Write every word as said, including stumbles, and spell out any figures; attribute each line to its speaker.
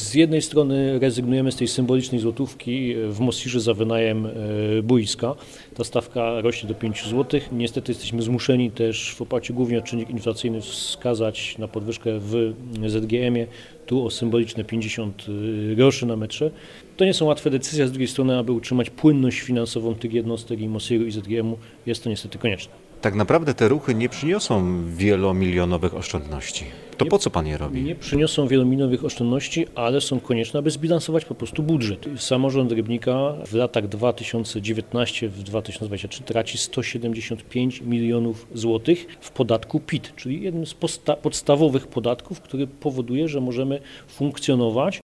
Speaker 1: Z jednej strony rezygnujemy z tej symbolicznej złotówki w Mosirze za wynajem boiska. Ta stawka rośnie do pięć złotych. Niestety jesteśmy zmuszeni też w oparciu głównie o czynnik inflacyjny wskazać na podwyżkę w Z G M ie, tu o symboliczne pięćdziesiąt groszy na metrze. To nie są łatwe decyzje, a z drugiej strony, aby utrzymać płynność finansową tych jednostek i Mosiru i Z G M u, jest to niestety konieczne.
Speaker 2: Tak naprawdę te ruchy nie przyniosą wielomilionowych oszczędności. To po co pan je robi?
Speaker 1: Nie przyniosą wielomilionowych oszczędności, ale są konieczne, aby zbilansować po prostu budżet. Samorząd Rybnika w latach dwa tysiące dziewiętnasty do dwa tysiące dwudziestego trzeciego traci sto siedemdziesiąt pięć milionów złotych w podatku P I T, czyli jednym z podstawowych podatków, który powoduje, że możemy funkcjonować